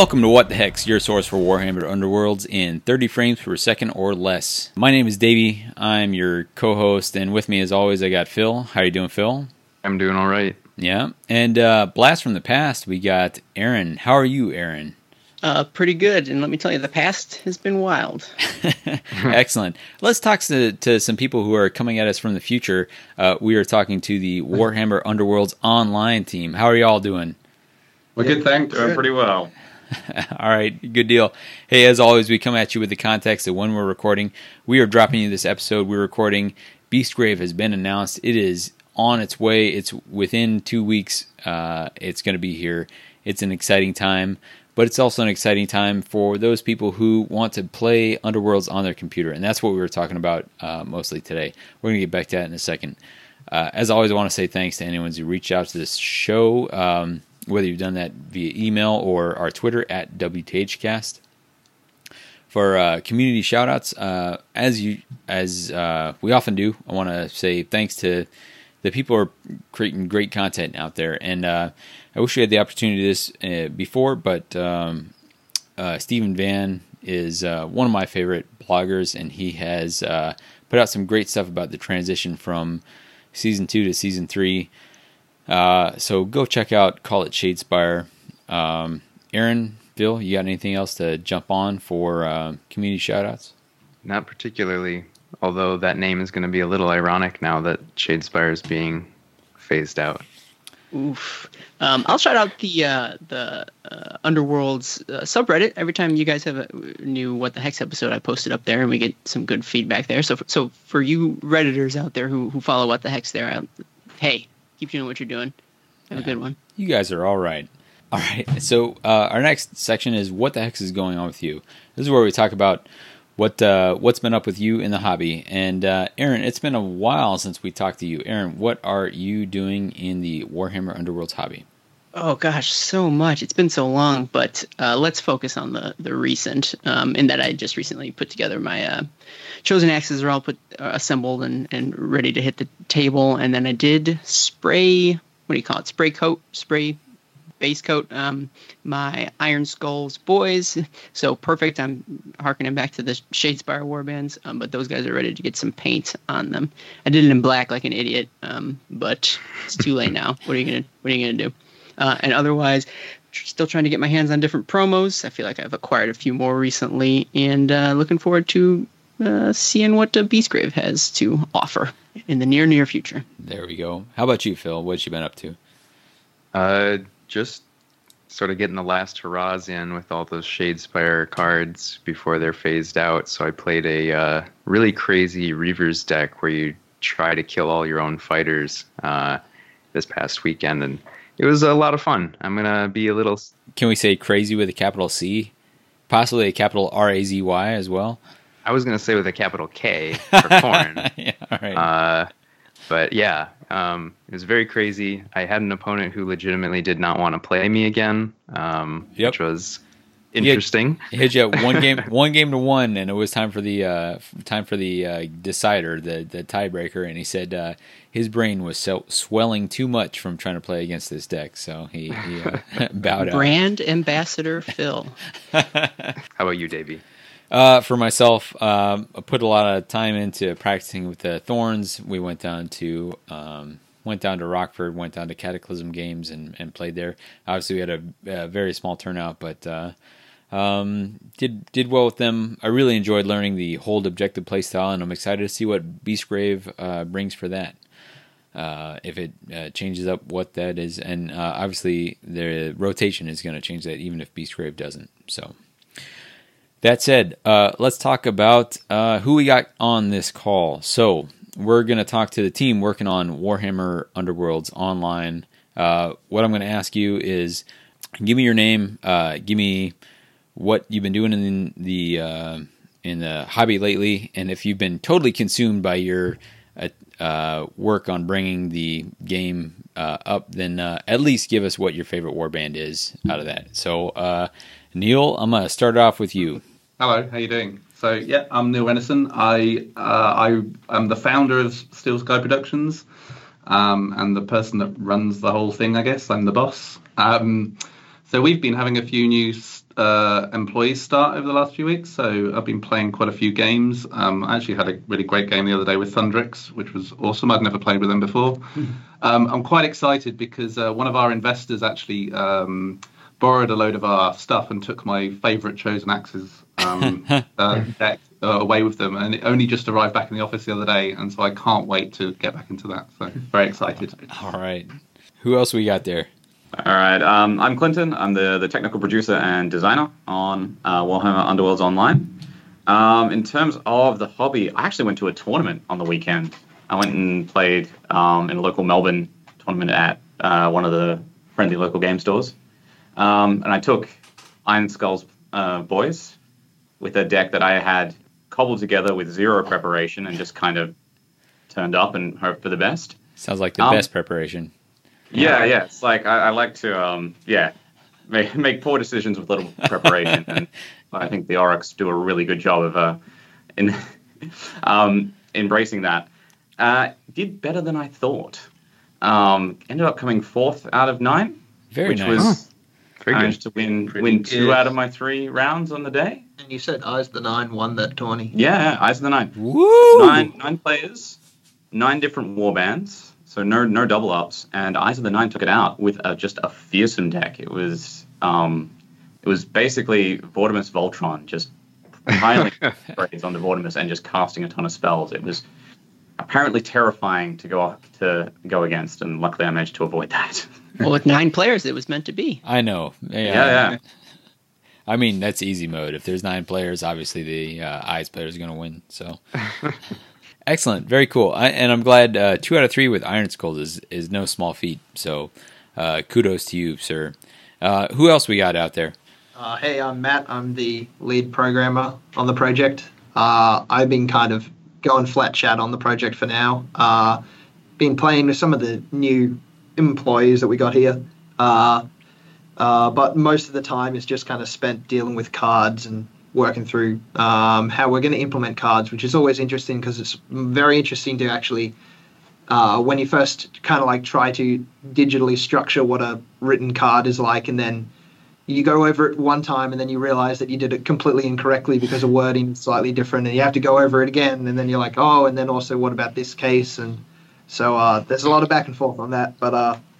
Welcome to What the Hex, your source for Warhammer Underworlds in 30 frames per second or less. My name is Davey. I'm your co-host, and with me as always I got Phil. How are you doing, Phil? I'm doing all right. Yeah. And blast from the past, we got Aaron. How are you, Aaron? Pretty good, and let me tell you, the past has been wild. Excellent. Let's talk to some people who are coming at us from the future. We are talking to the Warhammer Underworlds online team. How are you all doing? We're good, thanks. Doing pretty well. All right, good deal. Hey, as always, we come at you with the context of when we're recording. We are dropping you this episode. We're recording. Beastgrave has been announced. It is on its way. It's within 2 weeks. It's going to be here. It's an exciting time, but it's also an exciting time for those people who want to play Underworlds on their computer, and that's what we were talking about mostly today. We're going to get back to that in a second. As always, I want to say thanks to anyone who reached out to this show, whether you've done that via email or our Twitter at WTHcast. For community shoutouts, as we often do, I want to say thanks to the people who are creating great content out there. And I wish we had the opportunity to do this before, but Stephen Van is one of my favorite bloggers, and he has put out some great stuff about the transition from Season 2 to Season 3. So go check out Call It Shadespire. Aaron, Phil, you got anything else to jump on for community shoutouts? Not particularly, although that name is going to be a little ironic now that Shadespire is being phased out. Oof. I'll shout out the Underworlds subreddit. Every time you guys have a new What the Hex episode, I post it up there, and we get some good feedback there. So for you Redditors out there who follow What the Hex there, hey, keep doing what you're doing. Have a good one. You guys are all right. All right. So our next section is What the Hex is going on with you. This is where we talk about what's been up with you in the hobby. And Aaron, it's been a while since we talked to you. Aaron, what are you doing in the Warhammer Underworlds hobby? Oh gosh, so much. It's been so long, but let's focus on the recent. In that I just recently put together my chosen axes are all assembled and ready to hit the table, and then I did spray. What do you call it? Spray base coat. My Iron Skulls boys. So perfect. I'm harkening back to the Shadespire warbands, but those guys are ready to get some paint on them. I did it in black like an idiot, but it's too late now. What are you gonna do? And otherwise, still trying to get my hands on different promos. I feel like I've acquired a few more recently, and looking forward to seeing what Beastgrave has to offer in the near future. There we go. How about you, Phil? What you been up to? Just sort of getting the last hurrahs in with all those Shadespire cards before they're phased out. So I played a really crazy Reavers deck where you try to kill all your own fighters this past weekend, and it was a lot of fun. I'm going to be a little... Can we say crazy with a capital C? Possibly a capital R-A-Z-Y as well? I was going to say with a capital K for corn. Yeah, all right. But yeah, it was very crazy. I had an opponent who legitimately did not want to play me again, which was interesting. He hit you one game to one, and it was time for the decider, the tiebreaker, and he said his brain was swelling too much from trying to play against this deck, so he bowed out. Brand ambassador Phil. How about you, Davey? For myself, I put a lot of time into practicing with the Thorns. We went down to Rockford, went down to Cataclysm Games and played there. Obviously, we had a very small turnout, but did well with them. I really enjoyed learning the hold objective playstyle, and I'm excited to see what Beastgrave brings for that. If it changes up what that is, and obviously the rotation is going to change that, even if Beastgrave doesn't. So. That said, let's talk about who we got on this call. So we're going to talk to the team working on Warhammer Underworlds online. What I'm going to ask you is, give me your name, give me what you've been doing in the hobby lately, and if you've been totally consumed by your work on bringing the game up, then at least give us what your favorite warband is out of that. So, Neil, I'm going to start off with you. Hello, how you doing? So yeah, I'm Neil Renison. I am the founder of Steel Sky Productions, and the person that runs the whole thing. I guess I'm the boss. So we've been having a few new employees start over the last few weeks. So I've been playing quite a few games. I actually had a really great game the other day with Thundrix, which was awesome. I'd never played with them before. I'm quite excited because one of our investors actually borrowed a load of our stuff and took my favourite Chosen Axes deck away with them, and it only just arrived back in the office the other day, and so I can't wait to get back into that. So very excited. All right. Who else we got there? All right, I'm Clinton. I'm the technical producer and designer on Warhammer Underworlds Online. In terms of the hobby, I actually went to a tournament on the weekend. I went and played in a local Melbourne tournament at one of the friendly local game stores. And I took Iron Skull's boys with a deck that I had cobbled together with zero preparation and just kind of turned up and hoped for the best. Sounds like the best preparation. Yeah. It's like I like to, make poor decisions with little preparation. And I think the Oryx do a really good job of embracing that. Did better than I thought. Ended up coming 4th out of 9. Very nice. Was Very managed to win 2 out of my 3 rounds on the day. And you said Eyes the Nine won that tourney. Yeah, Eyes of the Nine. Woo! 9 players, 9 different war bands. So no double ups, and Eyes of the Nine took it out with just a fearsome deck. It was basically Vortimus Voltron, just piling sprays onto Vortimus and just casting a ton of spells. It was apparently terrifying to go against, and luckily I managed to avoid that. Well, with 9 players, it was meant to be. I know. Yeah. I mean, that's easy mode. If there's 9 players, obviously the Eyes player is going to win. So, excellent, very cool. And I'm glad 2 out of 3 with Iron Skulls is no small feat. So, kudos to you, sir. Who else we got out there? Hey, I'm Matt. I'm the lead programmer on the project. I've been kind of going flat chat on the project for now. Been playing with some of the new employees that we got here. But most of the time is just kind of spent dealing with cards and working through how we're going to implement cards, which is always interesting because it's very interesting to actually, when you first kind of like try to digitally structure what a written card is like, and then you go over it one time and then you realize that you did it completely incorrectly because of wording is slightly different, and you have to go over it again, and then you're like, oh, and then also what about this case? And so there's a lot of back and forth on that. But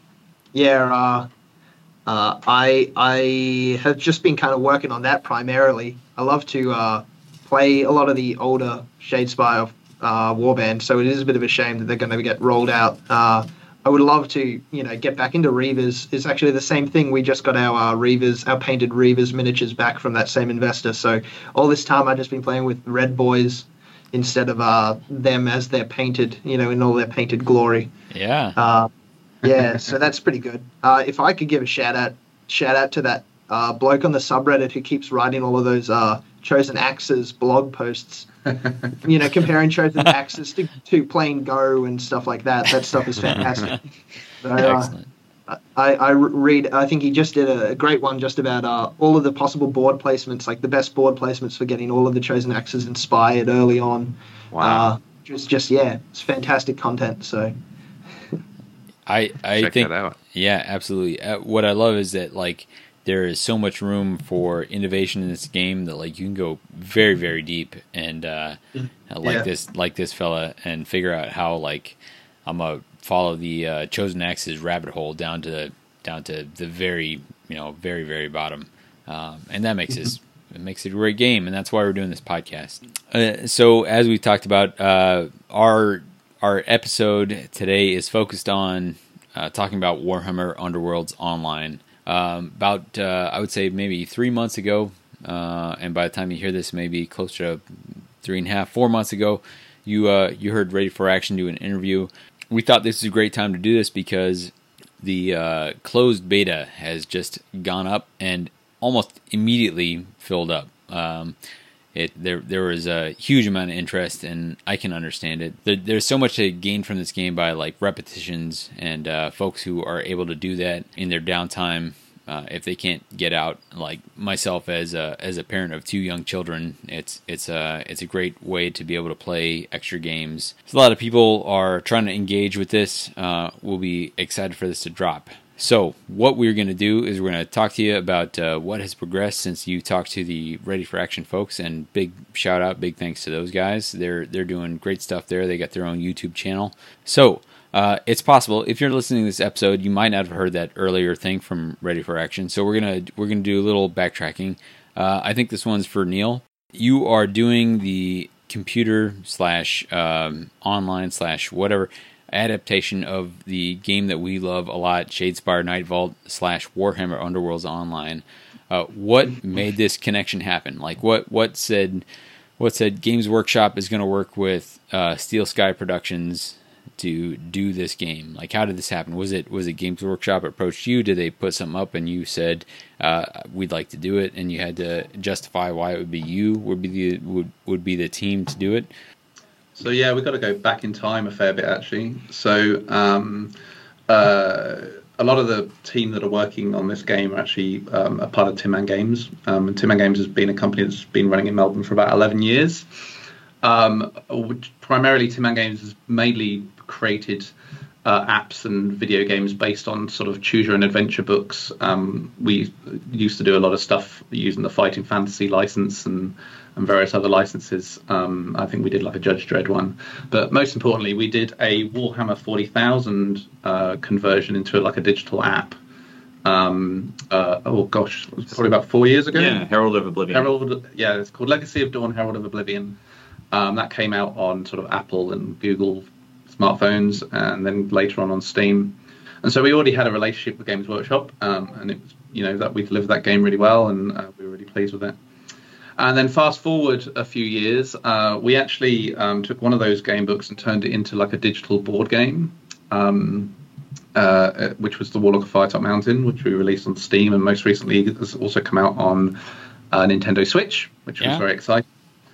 I have just been kind of working on that primarily. I love to play a lot of the older Shadespire warband, so it is a bit of a shame that they're going to get rolled out. I would love to, get back into Reavers. It's actually the same thing. We just got our Reavers, our painted Reavers miniatures back from that same investor. So all this time I've just been playing with Red Boys instead of them as they're painted, in all their painted glory. Yeah. Yeah, so that's pretty good. If I could give a shout out to that bloke on the subreddit who keeps writing all of those Chosen Axes blog posts, comparing Chosen Axes to playing Go and stuff like that. That stuff is fantastic. So, Excellent. I think he just did a great one just about all of the possible board placements, like the best board placements for getting all of the Chosen Axes inspired early on. Wow. It's fantastic content. So I Check think that out. Yeah, absolutely. What I love is that there is so much room for innovation in this game that you can go very, very deep and this fella and figure out how I'm gonna follow the Chosen Axes rabbit hole down to the very very, very bottom, and that makes it makes it a great game, and that's why we're doing this podcast. So as we talked about, our episode today is focused on talking about Warhammer Underworlds Online. About I would say maybe 3 months ago, and by the time you hear this, maybe closer to 3.5, 4 months ago, you heard Ready for Action do an interview. We thought this was a great time to do this because the closed beta has just gone up and almost immediately filled up. There was a huge amount of interest, and I can understand it. There's so much to gain from this game by repetitions and folks who are able to do that in their downtime. If they can't get out, like myself as a parent of 2 young children, it's a great way to be able to play extra games. So a lot of people are trying to engage with this. We'll be excited for this to drop. So what we're going to do is we're going to talk to you about what has progressed since you talked to the Ready for Action folks, and big shout out, big thanks to those guys. They're doing great stuff there. They got their own YouTube channel. So it's possible if you're listening to this episode, you might not have heard that earlier thing from Ready for Action. So we're gonna do a little backtracking. I think this one's for Neil. You are doing the computer / online / whatever adaptation of the game that we love a lot, Shadespire Night Vault / Warhammer Underworlds Online. What made this connection happen? Like what said Games Workshop is going to work with Steel Sky Productions to do this game? Like, how did this happen? Was it Games Workshop approached you? Did they put something up and you said we'd like to do it, and you had to justify why it would be you would be the team to do it? So yeah, we've got to go back in time a fair bit actually. So a lot of the team that are working on this game are actually a part of Tin Man Games. And Tin Man Games has been a company that's been running in Melbourne for about 11 years. Primarily, Tin Man Games has mainly created apps and video games based on sort of choose your own adventure books. We used to do a lot of stuff using the Fighting Fantasy license and various other licenses. I think we did like a Judge Dredd one, but most importantly, we did a Warhammer 40,000 conversion into like a digital app. Oh gosh, it was probably about 4 years ago. Yeah, Herald of Oblivion. It's called Legacy of Dawn, Herald of Oblivion. That came out on sort of Apple and Google smartphones, and then later on Steam. And so we already had a relationship with Games Workshop, and it was, that we delivered that game really well, and we were really pleased with it. And then fast forward a few years, we actually took one of those game books and turned it into like a digital board game, which was the Warlock of Firetop Mountain, which we released on Steam, and most recently it has also come out on Nintendo Switch, which was very exciting.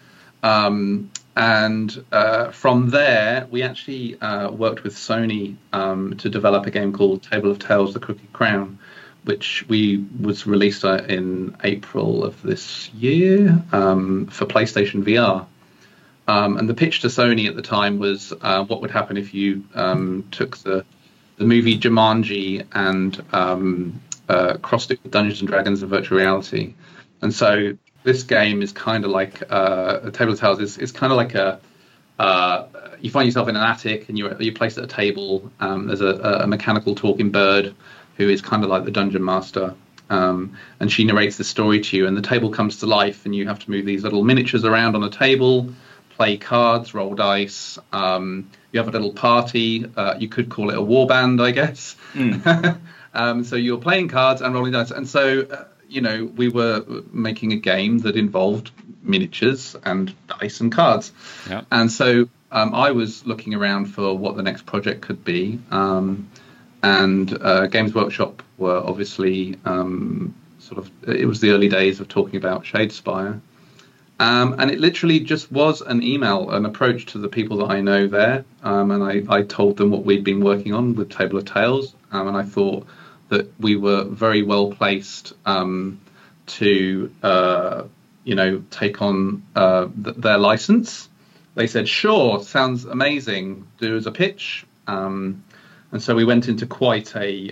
And from there, we actually worked with Sony to develop a game called Table of Tales: The Crooked Crown, which was released in April of this year for PlayStation VR. And the pitch to Sony at the time was what would happen if you took the movie Jumanji and crossed it with Dungeons and Dragons and virtual reality. And so this game is kind of like a Table of Tales. Is kind of like you find yourself in an attic and you're placed at a table. There's a mechanical talking bird who is kind of like the dungeon master, and she narrates the story to you. And the table comes to life, and you have to move these little miniatures around on a table, play cards, roll dice. You have a little party. You could call it a war band, I guess. So you're playing cards and rolling dice, and so. We were making a game that involved miniatures and dice and cards. Yep. And so I was looking around for what the next project could be. And Games Workshop were obviously it was the early days of talking about Shadespire. And it literally just was an approach to the people that I know there. And I told them what we'd been working on with Table of Tales. And I thought that we were very well placed to, take on their license. They said, sure, sounds amazing, do as a pitch. And so we went into quite a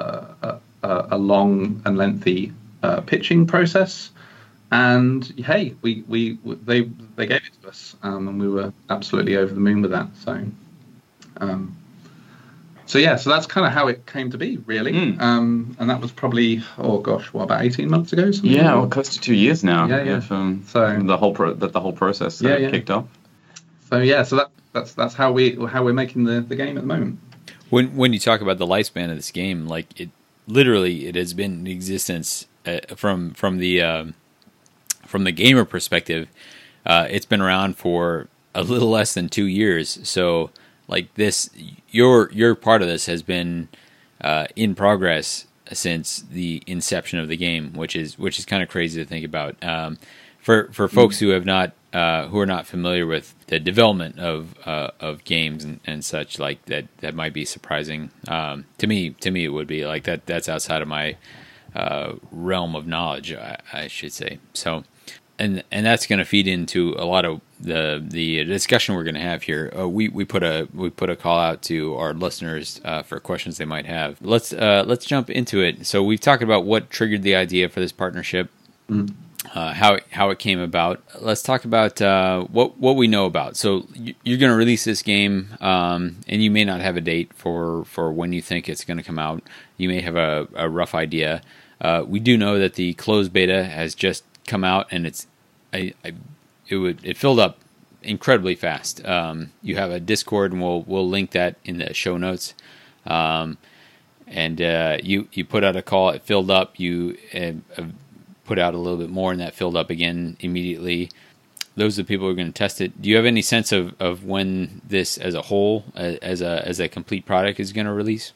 long and lengthy pitching process. And hey, they gave it to us, and we were absolutely over the moon with that. So that's kind of how it came to be, really. And that was probably, about 18 months ago? Yeah, close to 2 years now. Yeah. From the whole process kicked off. So that's how we're making the game at the moment. When you talk about the lifespan of this game, like it has been in existence from the gamer perspective. It's been around for a little less than 2 years. So like this, your part of this has been in progress since the inception of the game, which is kind of crazy to think about. For folks who are not familiar with the development of games and such, like that might be surprising. To me it would be like that. That's outside of my realm of knowledge, I should say. So and that's going to feed into a lot of the discussion we're going to have here. We put a call out to our listeners for questions they might have. Let's jump into it. So we've talked about what triggered the idea for this partnership, how it came about. Let's talk about what we know about. So you're going to release this game, and you may not have a date for when you think it's going to come out. You may have a rough idea. We do know that the closed beta has just come out, and it filled up incredibly fast. You have a Discord, and we'll link that in the show notes. And you put out a call, it filled up. You put out a little bit more, and that filled up again immediately. Those are the people who are going to test it. Do you have any sense of when this, as a whole, as a complete product, is going to release?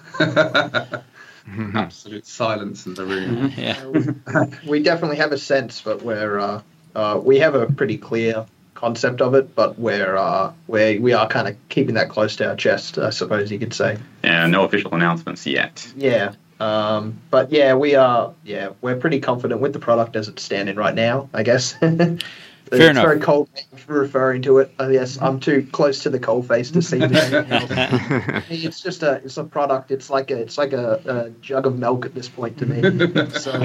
Absolute silence in the room. Yeah. We definitely have a sense, but we have a pretty clear concept of it, but we are kind of keeping that close to our chest, I suppose you could say. Yeah, no official announcements yet. Yeah. But yeah, we're pretty confident with the product as it's standing right now, I guess. Fair enough. Very cold for referring to it. Yes, I'm too close to the coal face to see anything else. It's a product. It's like a jug of milk at this point to me. So,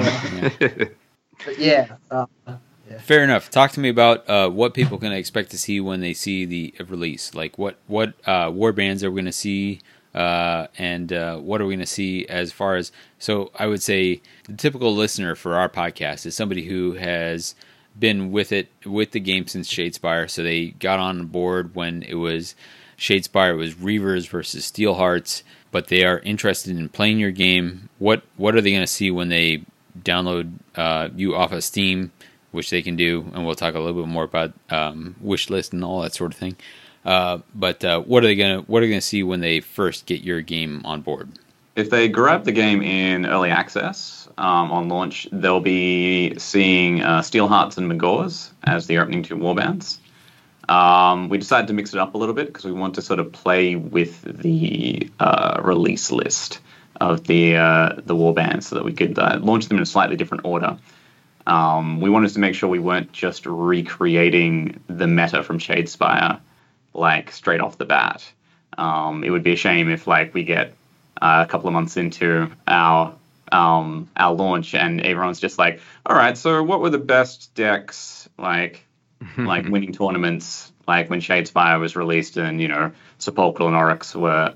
but yeah. Fair enough. Talk to me about what people can expect to see when they see the release. Like what war bands are we going to see, and what are we going to see as far as? So I would say the typical listener for our podcast is somebody who has been with the game since Shadespire. So they got on board when it was Shadespire was Reavers versus Steelhearts, but they are interested in playing your game. What are they going to see when they download you off of Steam, which they can do, and we'll talk a little bit more about wish list and all that sort of thing. But what are they gonna see when they first get your game on board? If they grab the game in early access on launch, they'll be seeing Steelhearts and Magors as the opening two warbands. We decided to mix it up a little bit because we want to sort of play with the release list of the warbands so that we could launch them in a slightly different order. We wanted to make sure we weren't just recreating the meta from Shadespire, like straight off the bat. It would be a shame if we get a couple of months into our launch and everyone's just like, all right, so what were the best decks winning tournaments like when Shadespire was released and Sepulchral and Oryx were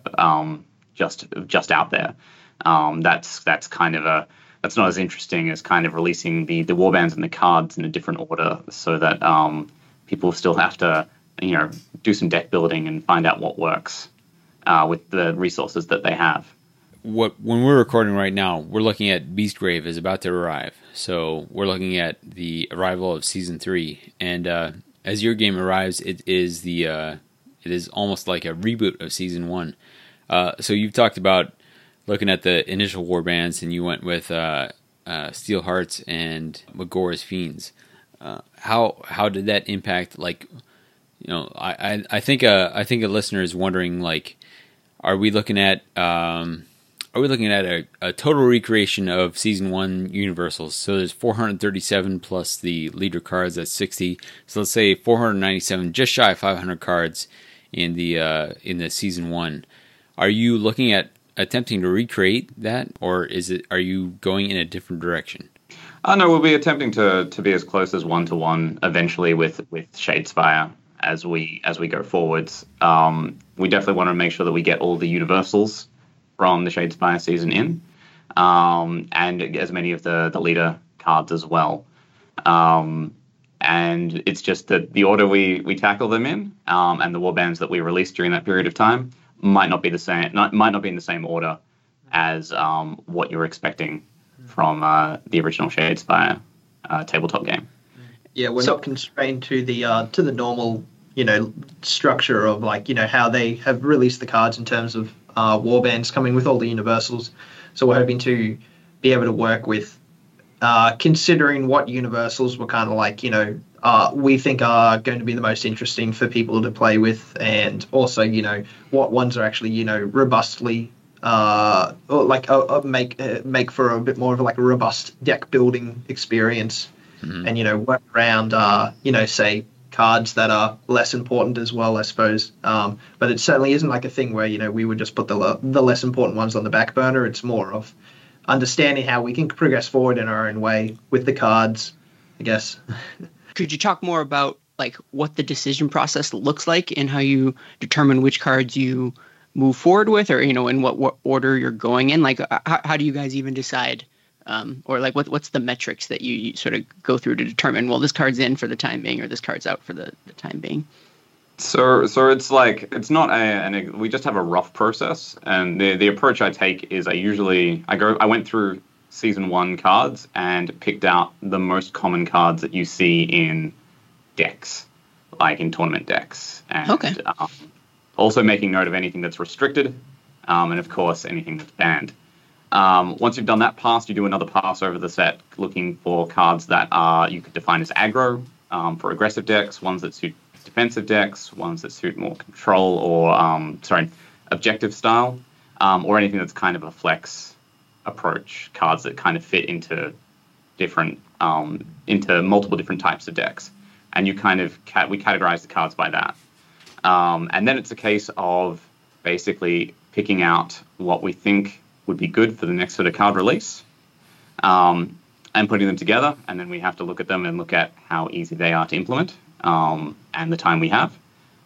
just out there. That's kind of that's not as interesting as kind of releasing the warbands and the cards in a different order so that people still have to do some deck building and find out what works with the resources that they have. When we're recording right now, we're looking at Beastgrave is about to arrive. So we're looking at the arrival of Season 3. And as your game arrives, it is almost like a reboot of Season 1. So you've talked about looking at the initial warbands, and you went with Steelhearts and Magor's Fiends. How did that impact? I think a listener is wondering, are we looking at a total recreation of Season 1 Universals? So there's 437 plus the leader cards, that's 60. So let's say 497, just shy of 500 cards in the Season 1. Are you looking at attempting to recreate that, or are you going in a different direction? No, we'll be attempting to be as close as 1-to-1 eventually with Shadespire as we go forwards. We definitely want to make sure that we get all the universals from the Shadespire season in, and as many of the leader cards as well. And it's just that the order we tackle them in, and the warbands that we release during that period of time might not be the same. Might not be in the same order as what you're expecting from the original Shadespire tabletop game. Yeah, we're not constrained to the normal structure of how they have released the cards in terms of warbands coming with all the universals. So we're hoping to be able to work with considering what universals were kind of we think are going to be the most interesting for people to play with, and also what ones are actually robustly make for a bit more of a robust deck building experience. and work around say cards that are less important as well, I suppose. But it certainly isn't like a thing where we would just put the less important ones on the back burner. It's more of understanding how we can progress forward in our own way with the cards, I guess. Could you talk more about like what the decision process looks like and how you determine which cards you move forward with, or in what order you're going in? Like how do you guys even decide, or like what's the metrics that you sort of go through to determine, well, this card's in for the time being or this card's out for the time being? So it's like, it's not we just have a rough process, and the approach I take is I went through season 1 cards and picked out the most common cards that you see in decks, like in tournament decks, and okay. Also making note of anything that's restricted, and of course anything that's banned. Once you've done that pass, you do another pass over the set, looking for cards that you could define as aggro for aggressive decks, ones that suit defensive decks, ones that suit more control or objective style, or anything that's kind of a flex approach, cards that kind of fit into multiple different types of decks. And you kind of we categorize the cards by that. And then it's a case of basically picking out what we think would be good for the next sort of card release, and putting them together. And then we have to look at them and look at how easy they are to implement, and the time we have,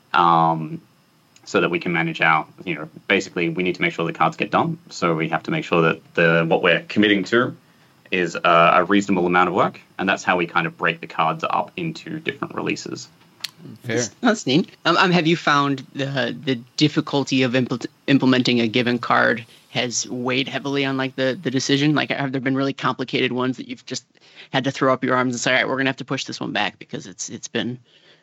so that we can manage our, basically we need to make sure the cards get done. So we have to make sure that what we're committing to is a reasonable amount of work, and that's how we kind of break the cards up into different releases. Fair. That's neat. Have you found the difficulty of implementing a given card has weighed heavily on like the decision? Like, have there been really complicated ones that you've just had to throw up your arms and say, all right, we're gonna have to push this one back because it's been,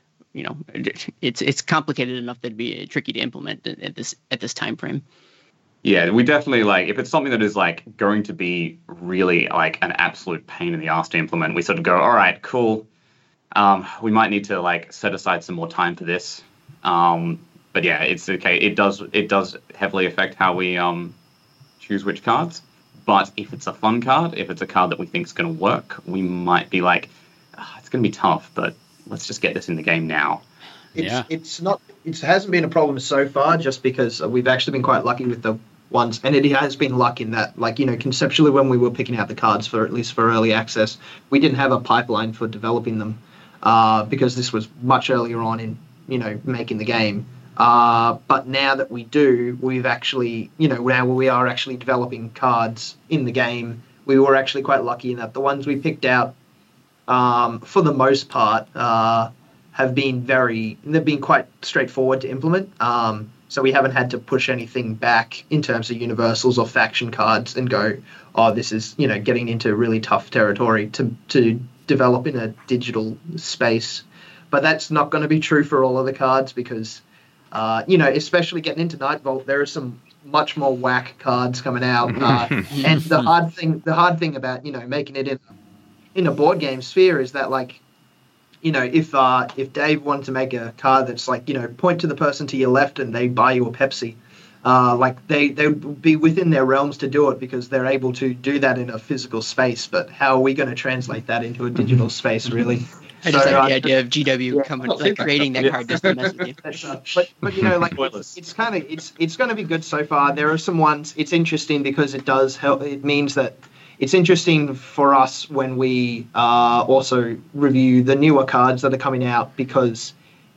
it's complicated enough that it'd be tricky to implement at this time frame? Yeah, we definitely, like, if it's something that is like going to be really like an absolute pain in the ass to implement, we sort of go, all right, cool. We might need to like set aside some more time for this. But yeah, it's okay. It does heavily affect how we choose which cards. But if it's a fun card, if it's a card that we think is going to work, we might be like, it's going to be tough, but let's just get this in the game now. It hasn't been a problem so far, just because we've actually been quite lucky with the ones, and it has been luck in that, like, conceptually when we were picking out the cards for at least for early access, we didn't have a pipeline for developing them, because this was much earlier on in making the game. But now that we do, we've actually now we are actually developing cards in the game. We were actually quite lucky in that the ones we picked out, for the most part, have been they've been quite straightforward to implement. So we haven't had to push anything back in terms of universals or faction cards and go, oh, this is, getting into really tough territory to develop in a digital space. But that's not going to be true for all of the cards because, especially getting into Nightvolt, there are some much more whack cards coming out. And the hard thing about, making it in a board game sphere is that, like, if Dave wanted to make a card that's like, point to the person to your left and they buy you a Pepsi, like they would be within their realms to do it because they're able to do that in a physical space. But how are we going to translate that into a digital space, really? I just like the idea of GW coming, creating that card just to mess with you. But like it's going to be good so far. There are some ones. It's interesting because it does help. It means that. It's interesting for us when we also review the newer cards that are coming out because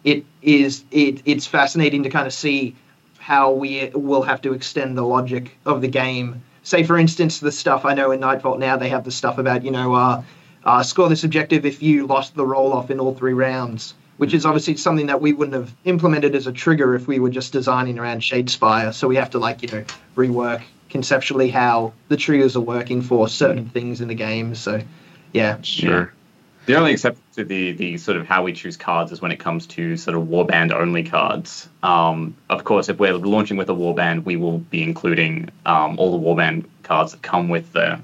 it's fascinating to kind of see how we will have to extend the logic of the game. Say, for instance, the stuff I know in Nightvolt now, they have the stuff about, score this objective if you lost the roll-off in all 3 rounds, which is obviously something that we wouldn't have implemented as a trigger if we were just designing around Shadespire. So we have to, rework conceptually how the triggers are working for certain things in the game. So, yeah. Sure. The only exception to the sort of how we choose cards is when it comes to sort of warband only cards. Of course, if we're launching with a warband, we will be including all the warband cards that come with that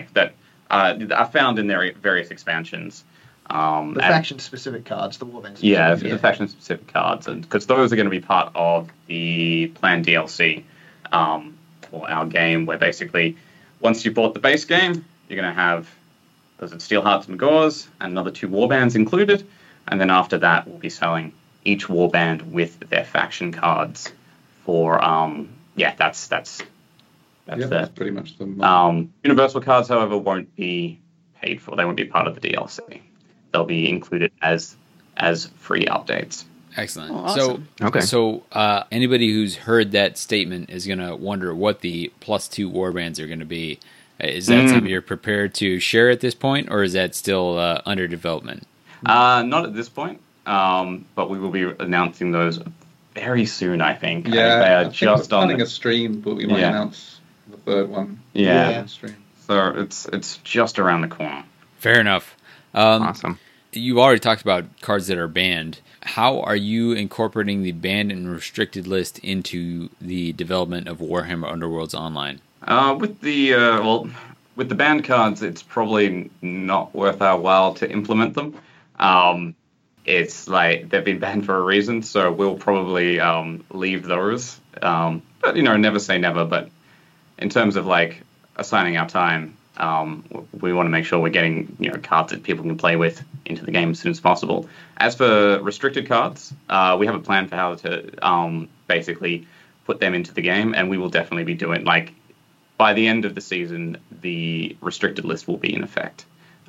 are found in their various expansions. The faction-specific cards, the warband. Yeah, the faction-specific cards, because those are going to be part of the planned DLC. For our game, where basically once you bought the base game, you're going to have Those are Steel Hearts and Gauze, and another 2 warbands included. And then after that, we'll be selling each warband with their faction cards for that's pretty much the Universal cards, however, won't be paid for. They won't be part of the DLC. They'll be included as free updates. Excellent. Oh, awesome. So anybody who's heard that statement is going to wonder what the +2 warbands are going to be. Is that something you're prepared to share at this point, or is that still under development? Not at this point, but we will be announcing those very soon, I think. Yeah, I think we're planning a stream, but we might announce the third one. Yeah. Stream. So it's just around the corner. Fair enough. Awesome. You've already talked about cards that are banned. How are you incorporating the banned and restricted list into the development of Warhammer Underworlds Online? With the banned cards, it's probably not worth our while to implement them. It's like they've been banned for a reason, so we'll probably leave those. But never say never. But in terms of like assigning our time, we want to make sure we're getting cards that people can play with into the game as soon as possible. As for restricted cards, we have a plan for how to basically put them into the game, and we will definitely be doing by the end of the season, the restricted list will be in effect.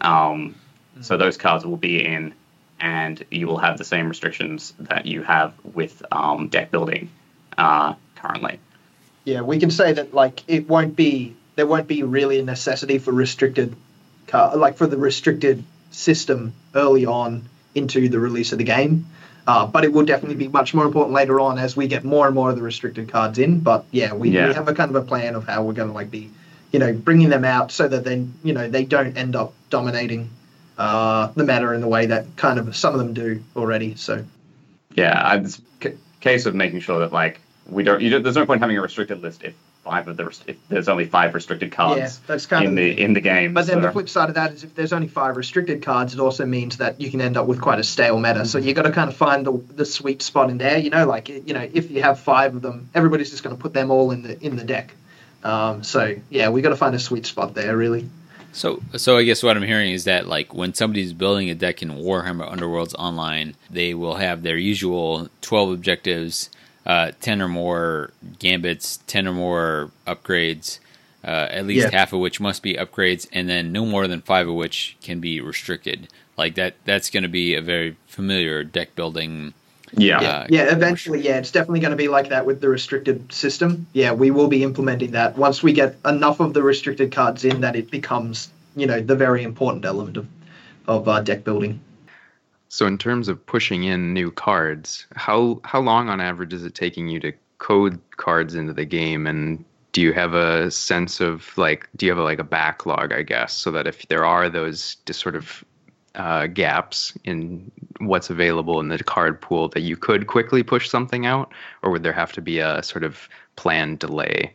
So those cards will be in, and you will have the same restrictions that you have with deck building currently. Yeah, we can say that there won't be really a necessity for restricted for the restricted system early on into the release of the game. But it will definitely be much more important later on as we get more and more of the restricted cards in. But we have a kind of a plan of how we're going to be, bringing them out so that then, they don't end up dominating the meta in the way that kind of some of them do already. So, yeah, it's a case of making sure that there's no point having a restricted list if there's only 5 restricted cards that's kind in the game. But then the flip side of that is if there's only 5 restricted cards, it also means that you can end up with quite a stale meta. Mm-hmm. So you got to kind of find the sweet spot in there. If you have 5 of them, everybody's just going to put them all in the deck. We got to find a sweet spot there, really. So I guess what I'm hearing is that when somebody's building a deck in Warhammer Underworlds Online, they will have their usual 12 objectives. 10 or more gambits, 10 or more upgrades, at least half of which must be upgrades, and then no more than 5 of which can be restricted. That's going to be a very familiar deck building. Eventually, it's definitely going to be like that with the restricted system. Yeah, we will be implementing that once we get enough of the restricted cards in that it becomes, the very important element of deck building. So in terms of pushing in new cards, how long on average is it taking you to code cards into the game? And do you have a sense of do you have a backlog, I guess, so that if there are those just sort of gaps in what's available in the card pool that you could quickly push something out, or would there have to be a sort of planned delay?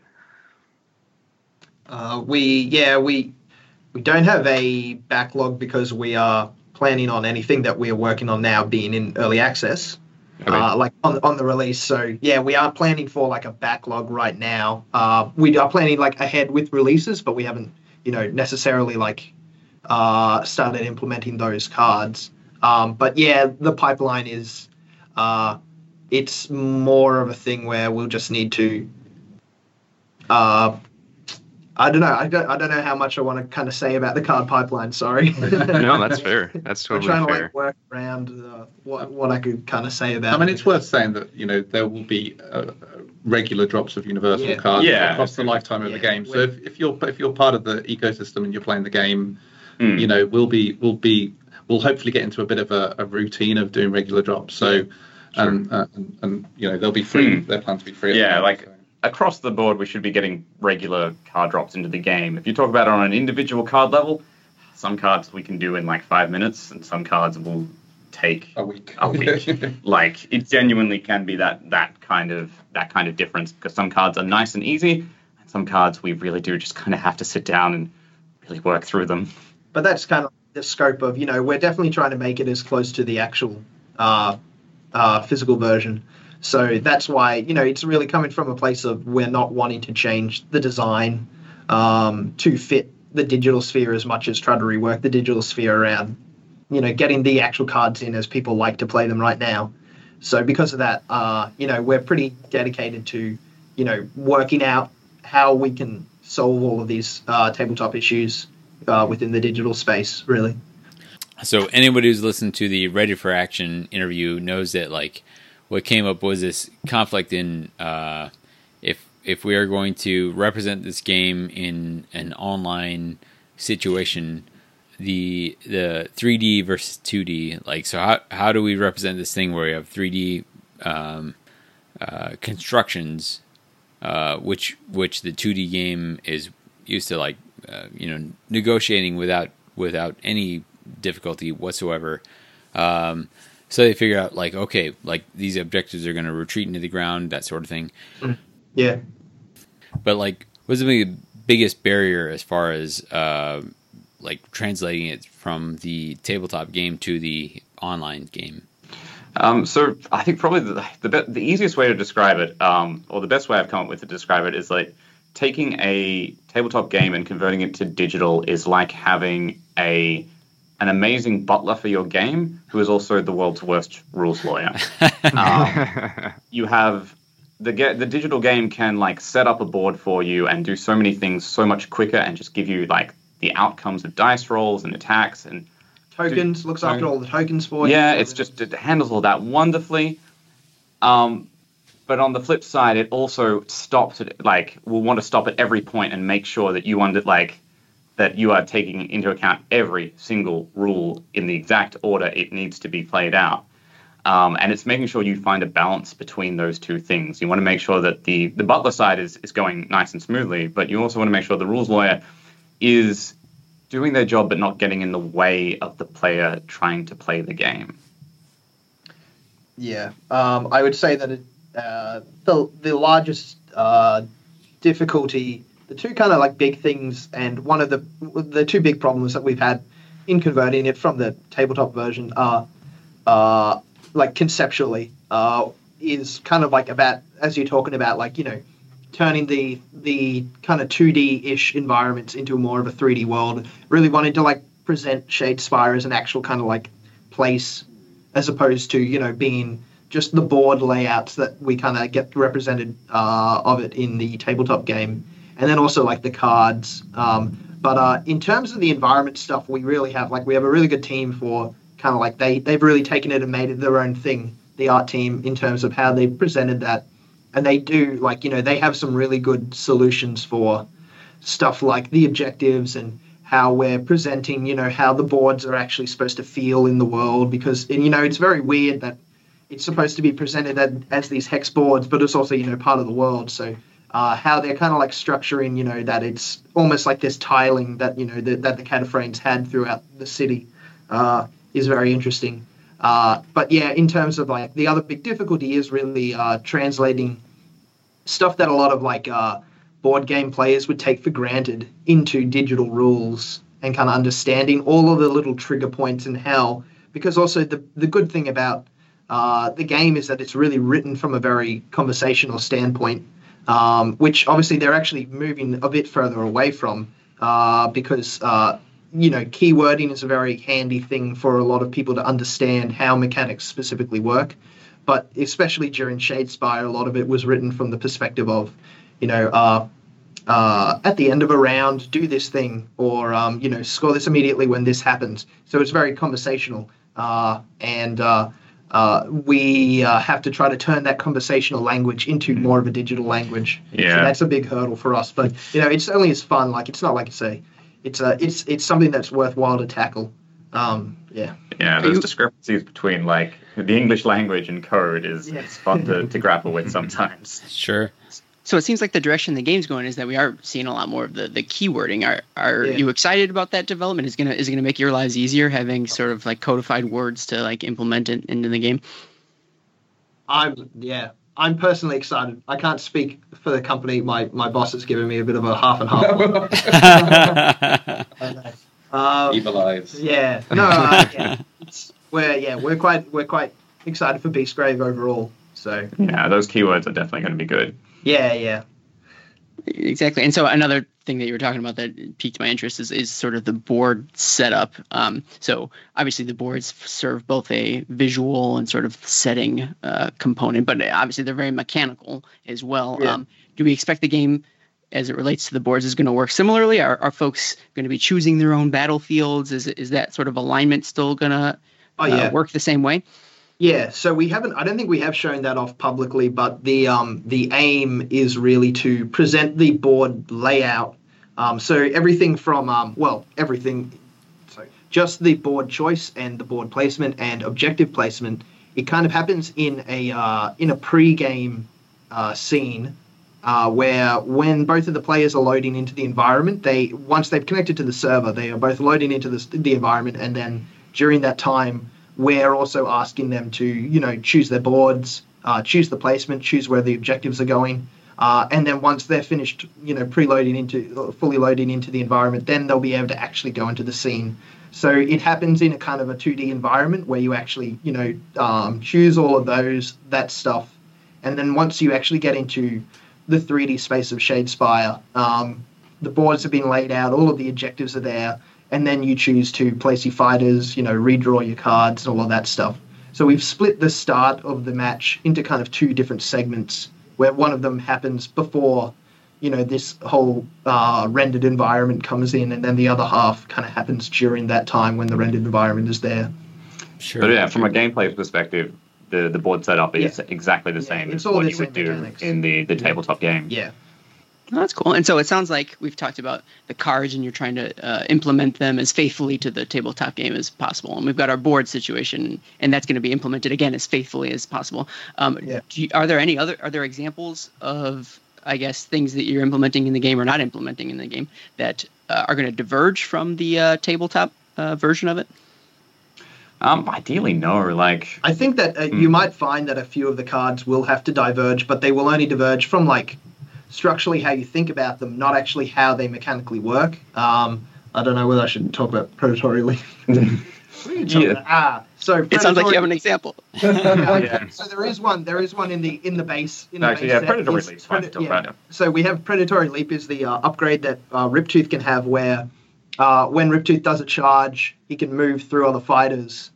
We don't have a backlog because we are planning on anything that we are working on now being in early access, on the release. So we are planning for a backlog right now. We are planning ahead with releases, but we haven't necessarily started implementing those cards. But the pipeline is it's more of a thing where we'll just need to I don't know. I don't know how much I want to kind of say about the card pipeline. Sorry. No, that's fair. That's totally I'm trying fair. to work around what I could kind of say about. I mean, it's worth saying that there will be regular drops of universal cards across the lifetime of the game. So if you're part of the ecosystem and you're playing the game, we'll hopefully get into a bit of a routine of doing regular drops. So and they'll be free. They're planned to be free. Across the board, we should be getting regular card drops into the game. If you talk about it on an individual card level, some cards we can do in 5 minutes, and some cards will take a week. It genuinely can be that kind of difference, because some cards are nice and easy, and some cards we really do just kind of have to sit down and really work through them. But that's kind of the scope of we're definitely trying to make it as close to the actual physical version. So that's why, it's really coming from a place of we're not wanting to change the design to fit the digital sphere as much as try to rework the digital sphere around, getting the actual cards in as people like to play them right now. So because of that, we're pretty dedicated to, working out how we can solve all of these tabletop issues within the digital space, really. So anybody who's listened to the Ready for Action interview knows that like what came up was this conflict in if we are going to represent this game in an online situation, the 3D versus 2D. Like, so how do we represent this thing where we have 3D constructions, which the 2D game is used to like negotiating without any difficulty whatsoever. So they figure out like, okay, like these objectives are going to retreat into the ground, that sort of thing. Yeah. But like, what's the biggest barrier as far as like translating it from the tabletop game to the online game? So I think probably the easiest way to describe it, or the best way I've come up with to describe it, is like taking a tabletop game and converting it to digital is like having an amazing butler for your game who is also the world's worst rules lawyer. You have the digital game can like set up a board for you and do so many things so much quicker and just give you like the outcomes of dice rolls and attacks and tokens, looks after all the tokens for you. Yeah, it handles all that wonderfully. But on the flip side, it also stops it. Like, we'll want to stop at every point and make sure that that you are taking into account every single rule in the exact order it needs to be played out. And it's making sure you find a balance between those two things. You want to make sure that the butler side is going nice and smoothly, but you also want to make sure the rules lawyer is doing their job but not getting in the way of the player trying to play the game. Yeah, I would say that the largest difficulty, the two kind of like big things, and one of the two big problems that we've had in converting it from the tabletop version are like conceptually is kind of like about, as you're talking about, like, turning the kind of 2D-ish environments into more of a 3D world, really wanting to like present Shadespire as an actual kind of like place, as opposed to, being just the board layouts that we kind of get represented of it in the tabletop game. And then also like the cards. But in terms of the environment stuff, we have a really good team for kind of like they've really taken it and made it their own thing, the art team, in terms of how they presented that. And they do, like, they have some really good solutions for stuff like the objectives and how we're presenting, how the boards are actually supposed to feel in the world. Because, it's very weird that it's supposed to be presented as these hex boards, but it's also, part of the world. So how they're kind of like structuring, that it's almost like this tiling that, that the Cataphragms had throughout the city is very interesting. But yeah, in terms of like the other big difficulty is really translating stuff that a lot of like board game players would take for granted into digital rules, and kind of understanding all of the little trigger points and how, because also the good thing about the game is that it's really written from a very conversational standpoint, which obviously they're actually moving a bit further away from because keywording is a very handy thing for a lot of people to understand how mechanics specifically work. But especially during Shadespire, a lot of it was written from the perspective of, at the end of a round, do this thing, or, score this immediately when this happens. So it's very conversational. And we have to try to turn that conversational language into more of a digital language. Yeah. So that's a big hurdle for us. But, it's only as fun. Like, it's not like, say, it's something that's worthwhile to tackle. Yeah. Yeah, those discrepancies between like the English language and code is fun to grapple with sometimes. Sure. So it seems like the direction the game's going is that we are seeing a lot more of the keywording. Are you excited about that development? Is it gonna make your lives easier having sort of like codified words to like implement it into the game? I'm personally excited. I can't speak for the company. My boss has given me a bit of a half and half. Evil eyes. Yeah. No. We're quite excited for Beastgrave overall. So yeah, those keywords are definitely going to be good. Yeah. Exactly. And so another thing that you were talking about that piqued my interest is sort of the board setup. So obviously the boards serve both a visual and sort of setting component, but obviously they're very mechanical as well. Yeah. Do we expect the game, as it relates to the boards, is going to work similarly? Are folks going to be choosing their own battlefields? Is that sort of alignment still going to work the same way? Yeah, so we haven't. I don't think we have shown that off publicly, but the aim is really to present the board layout. So everything from just the board choice and the board placement and objective placement. It kind of happens in a pre-game scene where when both of the players are loading into the environment, once they've connected to the server, they are both loading into the environment, and then during that time, we're also asking them to, choose their boards, choose the placement, choose where the objectives are going. And then once they're finished, fully loading into the environment, then they'll be able to actually go into the scene. So it happens in a kind of a 2D environment where you actually, choose all of that stuff. And then once you actually get into the 3D space of Shadespire, the boards have been laid out, all of the objectives are there. And then you choose to place your fighters, redraw your cards and all of that stuff. So we've split the start of the match into kind of two different segments where one of them happens before, this whole rendered environment comes in, and then the other half kind of happens during that time when the rendered environment is there. Sure. But yeah, from a gameplay perspective, the board setup is exactly the same as what you would do mechanics in the tabletop game. Yeah. Oh, that's cool. And so it sounds like we've talked about the cards, and you're trying to implement them as faithfully to the tabletop game as possible. And we've got our board situation, and that's going to be implemented again as faithfully as possible. Are there examples of, I guess, things that you're implementing in the game or not implementing in the game that are going to diverge from the tabletop version of it? Ideally, no. I think that you might find that a few of the cards will have to diverge, but they will only diverge from structurally how you think about them, not actually how they mechanically work. I don't know whether I should talk about Predatory Leap. So it sounds like you have an example. So there is one in the base. Predatory Leap's fine to talk about. So we have Predatory Leap is the upgrade that Riptooth can have, where when Riptooth does a charge, he can move through other fighters,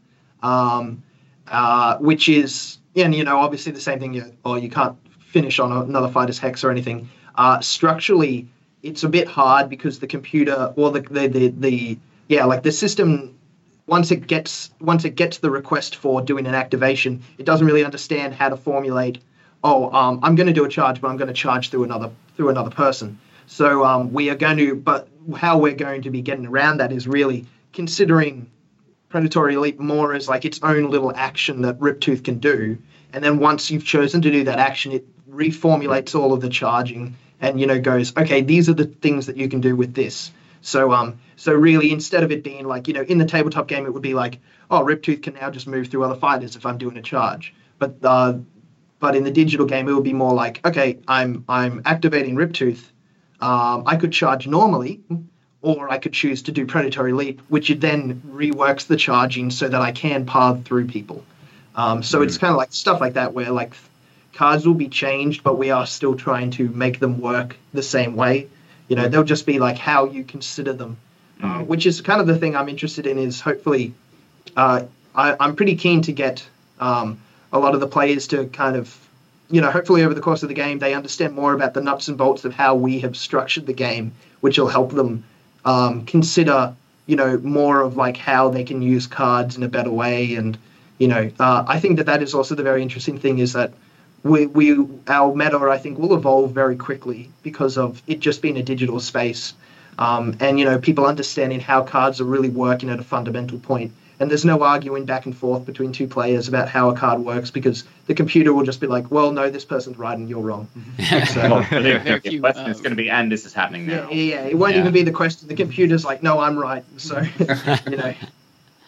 which is, obviously the same thing. You can't finish on another fighter's hex or anything. Structurally, it's a bit hard because the computer or the system, once it gets the request for doing an activation, it doesn't really understand how to formulate. I'm going to do a charge, but I'm going to charge through another person. So but how we're going to be getting around that is really considering Predatory Leap more as its own little action that Riptooth can do. And then once you've chosen to do that action, it reformulates all of the charging and, goes, okay, these are the things that you can do with this. So really, instead of it being in the tabletop game, it would be Riptooth can now just move through other fighters if I'm doing a charge. But in the digital game, it would be more okay, I'm activating Riptooth. I could charge normally, or I could choose to do Predatory Leap, which then reworks the charging so that I can path through people. It's kind of stuff like that where cards will be changed, but we are still trying to make them work the same way. They'll just be how you consider them, which is kind of the thing I'm interested in. Is hopefully, I'm pretty keen to get a lot of the players to kind of, hopefully over the course of the game, they understand more about the nuts and bolts of how we have structured the game, which will help them consider, more of how they can use cards in a better way. And, I think that is also the very interesting thing is that our meta, I think, will evolve very quickly because of it just being a digital space. And, people understanding how cards are really working at a fundamental point. And there's no arguing back and forth between two players about how a card works because the computer will just be well, no, this person's right and you're wrong. The question is going to be, and this is happening now. Yeah. It won't even be the question. The computer's no, I'm right. So,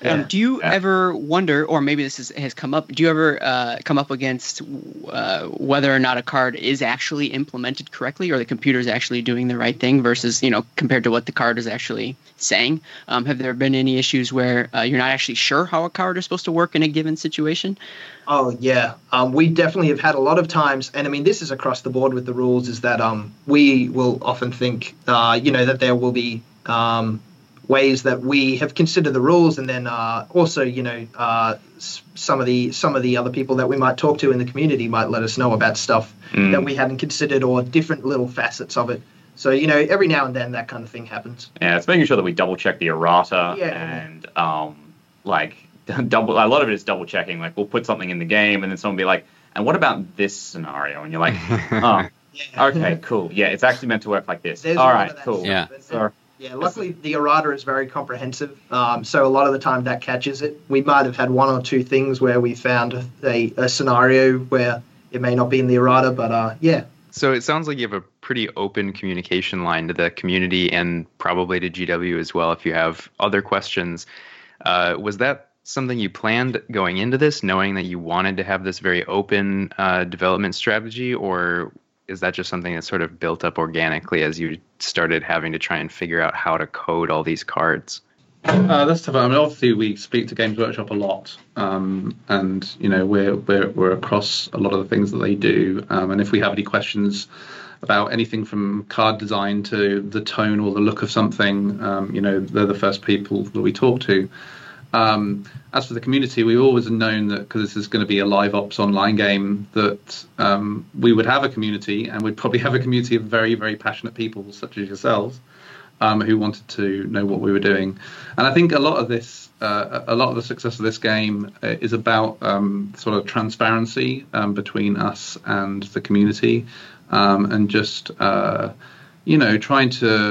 Do you ever wonder, or maybe this has come up, do you ever come up against whether or not a card is actually implemented correctly, or the computer is actually doing the right thing versus, compared to what the card is actually saying? Have there been any issues where you're not actually sure how a card is supposed to work in a given situation? Oh, yeah. We definitely have had a lot of times, and I mean, this is across the board with the rules, is that we will often think, that there will be ways that we have considered the rules, and then also, some of the other people that we might talk to in the community might let us know about stuff that we hadn't considered, or different little facets of it. So, every now and then that kind of thing happens. Yeah, it's making sure that we double check the errata and a lot of it is double checking. Like, we'll put something in the game and then someone will be like, and what about this scenario? And you're like, oh, okay, cool. Yeah, it's actually meant to work like this. There's all right, cool. Yeah. Yeah, luckily the errata is very comprehensive, so a lot of the time that catches it. We might have had one or two things where we found a scenario where it may not be in the errata, but yeah. So it sounds like you have a pretty open communication line to the community and probably to GW as well if you have other questions. Was that something you planned going into this, knowing that you wanted to have this very open development strategy, or is that just something that sort of built up organically as you started having to try and figure out how to code all these cards? That's tough. I mean, obviously we speak to Games Workshop a lot, and we're across a lot of the things that they do. And if we have any questions about anything from card design to the tone or the look of something, they're the first people that we talk to. As for the community, we've always known that because this is going to be a live ops online game, that we would have a community, and we'd probably have a community of very, very passionate people such as yourselves, who wanted to know what we were doing. And I think a lot of this, a lot of the success of this game is about sort of transparency between us and the community, and just trying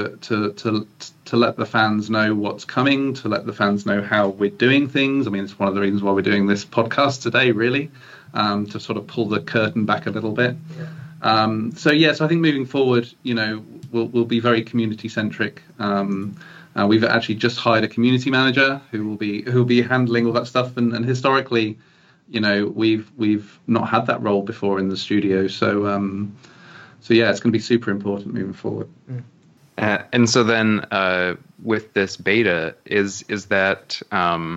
to let the fans know what's coming, to let the fans know how we're doing things. I mean, it's one of the reasons why we're doing this podcast today, really, to sort of pull the curtain back a little bit. Yeah. So I think moving forward, we'll be very community centric. We've actually just hired a community manager who will be handling all that stuff. And historically, we've not had that role before in the studio. So it's going to be super important moving forward. And so then with this beta, is that I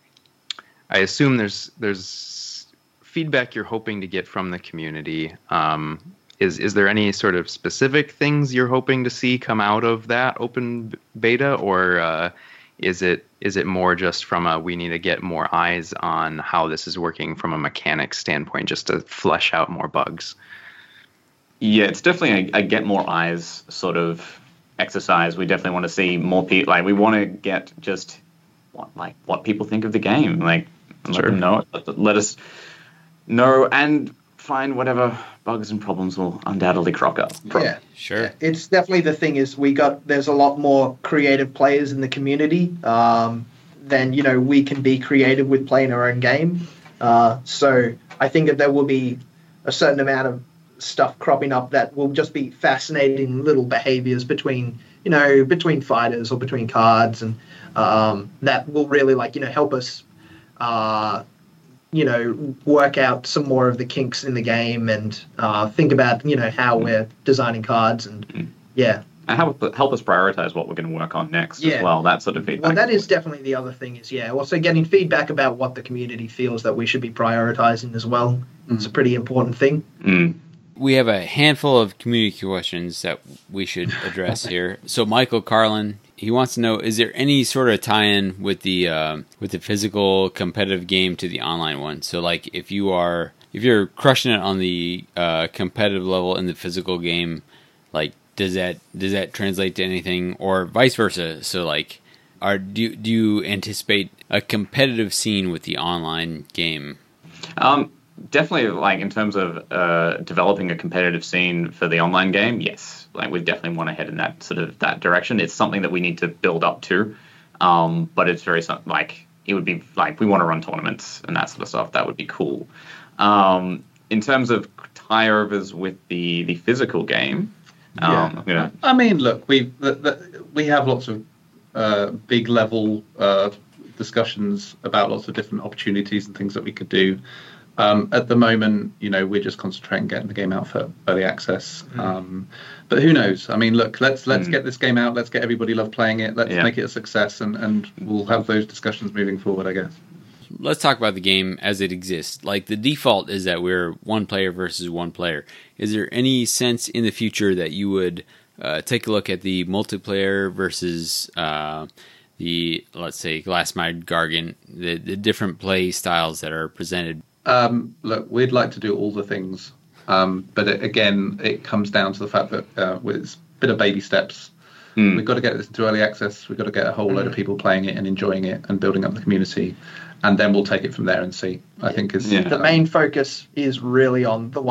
assume there's feedback you're hoping to get from the community. Is there any sort of specific things you're hoping to see come out of that open beta, or is it more just from we need to get more eyes on how this is working from a mechanics standpoint, just to flesh out more bugs? Yeah, it's definitely a get more eyes sort of exercise. We definitely want to see more people. Like, we want to get just what people think of the game. Like, let them know. Let us know and find whatever bugs and problems will undoubtedly crop up. Yeah, sure. Yeah, it's definitely the thing is there's a lot more creative players in the community than we can be creative with playing our own game. So I think that there will be a certain amount of stuff cropping up that will just be fascinating little behaviors between fighters or between cards, and that will really help us work out some more of the kinks in the game, and think about how we're designing cards, and and help us prioritize what we're going to work on next as well. That sort of feedback. Well, that is definitely the other thing is also getting feedback about what the community feels that we should be prioritizing as well. It's a pretty important thing. We have a handful of community questions that we should address here. So Michael Carlin, he wants to know, is there any sort of tie-in with the physical competitive game to the online one? So like if you're crushing it on the competitive level in the physical game, like does that translate to anything, or vice versa? So like do you anticipate a competitive scene with the online game? Definitely, like in terms of developing a competitive scene for the online game, yes. Like we definitely want to head in that direction. It's something that we need to build up to, but it's very it would be like we want to run tournaments and that sort of stuff. That would be cool. In terms of tie-overs with the physical game, I mean, look, we have lots of big level discussions about lots of different opportunities and things that we could do. At the moment, we're just concentrating on getting the game out for early access. But who knows? I mean, look, let's get this game out. Let's get everybody love playing it. Let's make it a success, and we'll have those discussions moving forward, I guess. Let's talk about the game as it exists. Like, the default is that we're one player versus one player. Is there any sense in the future that you would take a look at the multiplayer versus the, let's say, Glass-Minded Gargant, the different play styles that are presented? Look, we'd like to do all the things, but it comes down to the fact that it's a bit of baby steps. We've got to get this into early access. We've got to get a whole load of people playing it and enjoying it and building up the community, and then we'll take it from there and see. I think the main focus is really on the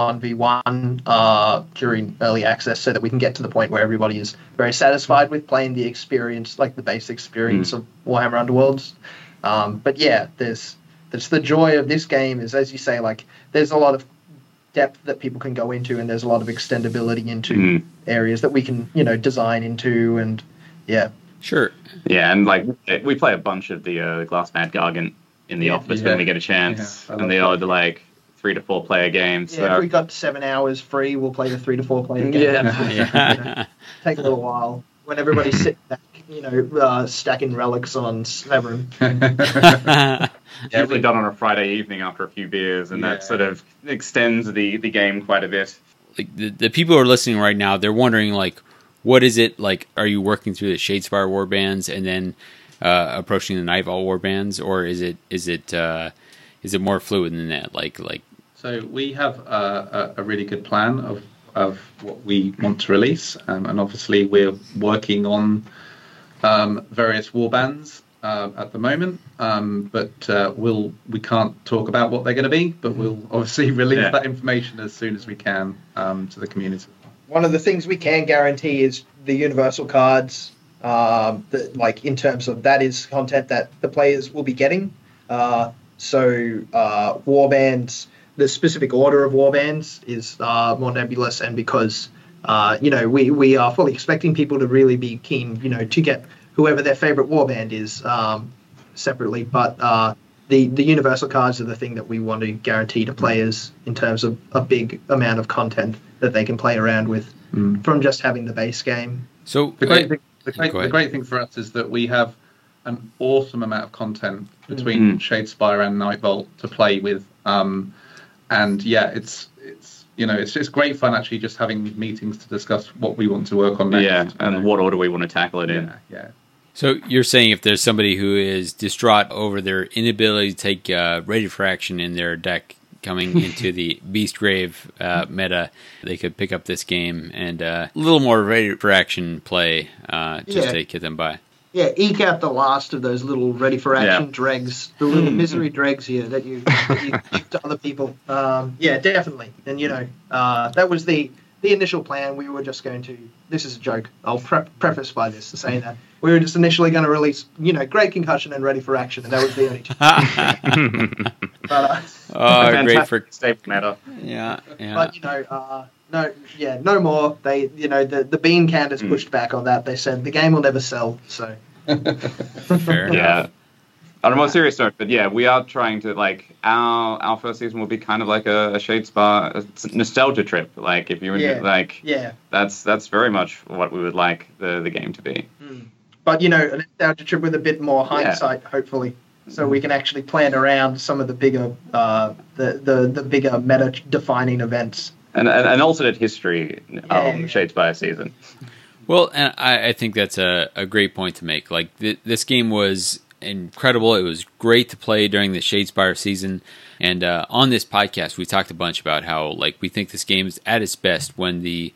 1v1 during early access, so that we can get to the point where everybody is very satisfied with playing the experience, like the base experience of Warhammer Underworlds. But yeah, that's the joy of this game is, as you say, like, there's a lot of depth that people can go into, and there's a lot of extendability into areas that we can, design into, and Sure. Yeah, and like we play a bunch of the Glass-Minded Gargant in the office when we get a chance, and they are like 3 to 4 player games. Yeah, if we got 7 hours free, we'll play the 3 to 4 player game. Take a little while when everybody's sitting back, stacking relics on Severin. Usually done on a Friday evening after a few beers, and that sort of extends the game quite a bit. Like, the people who are listening right now, they're wondering, like, what is it like? Are you working through the Shadespire warbands and then approaching the Night Vault warbands, or is it more fluid than that? Like. So we have a really good plan of what we want to release, and obviously we're working on various warbands at the moment, but we can't talk about what they're going to be, but we'll obviously release that information as soon as we can to the community. One of the things we can guarantee is the universal cards, in terms of that is content that the players will be getting. Warbands, the specific order of warbands is more nebulous, and because we are fully expecting people to really be keen, to get whoever their favorite warband is separately, but the universal cards are the thing that we want to guarantee to players in terms of a big amount of content that they can play around with from just having the base game. So the great thing for us is that we have an awesome amount of content between Shadespire and Night Vault to play with, it's great fun actually just having meetings to discuss what we want to work on next. And what order we want to tackle it in. So you're saying if there's somebody who is distraught over their inability to take Ready for Action in their deck coming into the Beastgrave meta, they could pick up this game and a little more Ready for Action play to get them by. Yeah, eke out the last of those little Ready for Action dregs, the little misery dregs here that you give to other people. Definitely. And, that was the initial plan. We were just going to, this is a joke, I'll preface by this, saying that we were just initially going to release, Great Concussion and Ready for Action, and that was the only two. Great for safe matter. Yeah. But, no more. They, the bean can has pushed back on that. They said the game will never sell, so. Fair enough. On a more serious note, but we are trying to, our first season will be kind of like a Shadespire nostalgia trip. Like, if you're that's very much what we would like the game to be. But, a nostalgia trip with a bit more hindsight, hopefully. So we can actually plan around some of the bigger, the bigger meta-defining events. And an alternate history Shadespire season. Well, and I think that's a great point to make. Like, this game was incredible. It was great to play during the Shadespire season. And on this podcast, we talked a bunch about how we think this game is at its best when the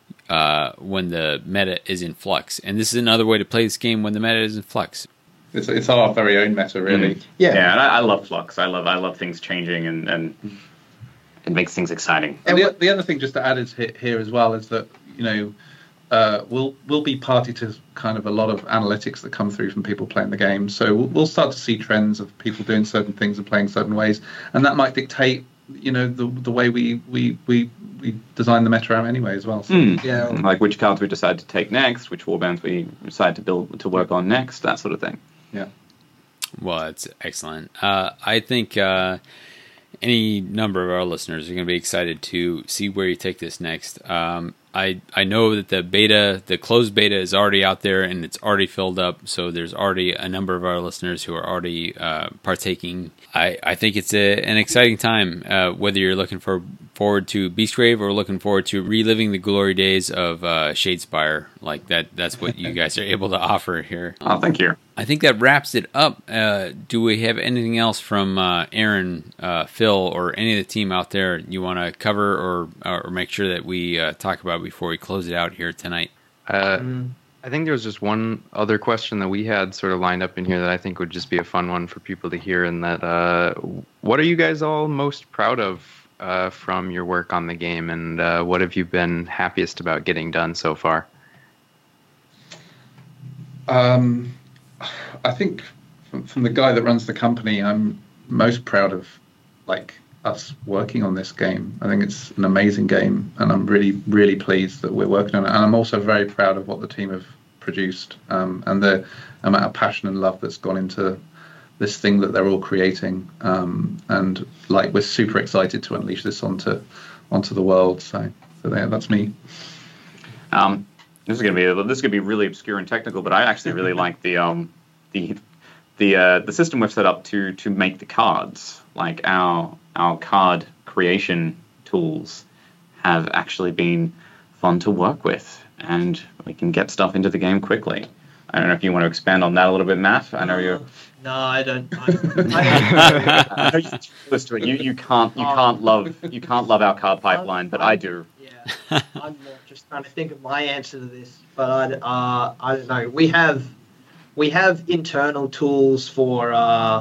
meta is in flux. And this is another way to play this game when the meta is in flux. It's our very own meta, really. Yeah, and I love flux. I love things changing, and it makes things exciting. And the other thing, just to add is here as well, is that we'll be party to kind of a lot of analytics that come through from people playing the game. So we'll start to see trends of people doing certain things and playing certain ways, and that might dictate the way we design the meta out anyway as well. So, like which cards we decide to take next, which warbands we decide to work on next, that sort of thing. Yeah. Well, that's excellent. I think any number of our listeners are going to be excited to see where you take this next. I know that the closed beta is already out there and it's already filled up. So there's already a number of our listeners who are already partaking. I think it's an exciting time, whether you're looking forward to Beastgrave or looking forward to reliving the glory days of Shadespire. Like that's what you guys are able to offer here. Oh, thank you. I think that wraps it up. Do we have anything else from Aaron, Phil, or any of the team out there you want to cover or make sure that we talk about before we close it out here tonight? I think there was just one other question that we had sort of lined up in here that I think would just be a fun one for people to hear, and that what are you guys all most proud of from your work on the game, and what have you been happiest about getting done so far? I think from the guy that runs the company, I'm most proud of us working on this game. I think it's an amazing game, and I'm really, really pleased that we're working on it. And I'm also very proud of what the team have produced, and the amount of passion and love that's gone into this thing that they're all creating. And we're super excited to unleash this onto the world. So that's me. This is gonna be really obscure and technical, but I actually really like the system we've set up to make the cards. Like our card creation tools have actually been fun to work with, and we can get stuff into the game quickly. I don't know if you want to expand on that a little bit, Matt. I know you're. No, I don't. I know you're close to it. You can't love our card pipeline, but I do. Yeah, I'm just trying to think of my answer to this, but I don't know. We have internal tools for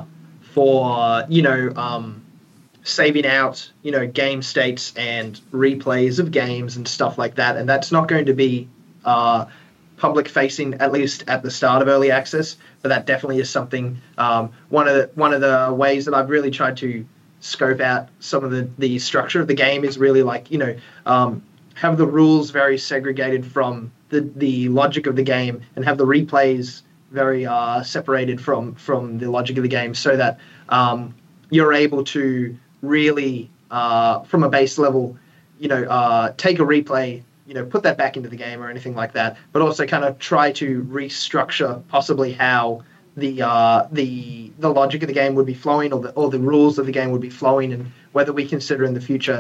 saving out game states and replays of games and stuff like that, and that's not going to be public facing, at least at the start of early access, but that definitely is something. One of the ways that I've really tried to scope out some of the structure of the game is really have the rules very segregated from the logic of the game, and have the replays very separated from the logic of the game, so that you're able to really, from a base level, take a replay, put that back into the game or anything like that, but also kind of try to restructure possibly how the logic of the game would be flowing, or the rules of the game would be flowing, and whether we consider in the future